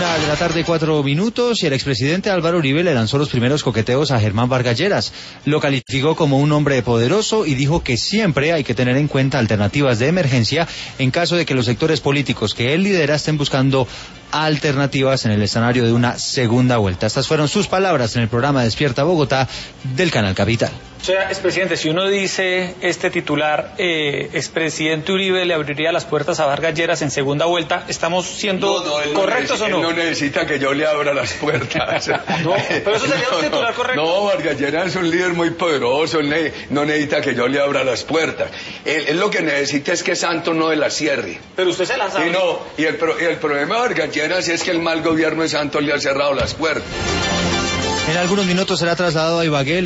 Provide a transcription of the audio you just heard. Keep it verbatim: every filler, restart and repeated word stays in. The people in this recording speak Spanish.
Una de la tarde, cuatro minutos, y el expresidente Álvaro Uribe le lanzó los primeros coqueteos a Germán Vargas Lleras. Lo calificó como un hombre poderoso y dijo que siempre hay que tener en cuenta alternativas de emergencia en caso de que los sectores políticos que él lidera estén buscando alternativas en el escenario de una segunda vuelta. Estas fueron sus palabras en el programa Despierta Bogotá del Canal Capital. O sea, expresidente, si uno dice este titular, eh, expresidente Uribe le abriría las puertas a Vargas Lleras en segunda vuelta, ¿estamos siendo no, no, correctos no o no? Él no necesita que yo le abra las puertas. No, pero eso sería un titular correcto. No, Vargas Lleras es un líder muy poderoso, no necesita que yo le abra las puertas. Él, él lo que necesita es que Santos no de la cierre. Pero usted se las abre. Y, no, y, el, y el problema de Vargas Lleras es que el mal gobierno de Santos le ha cerrado las puertas. En algunos minutos será trasladado a Ibagué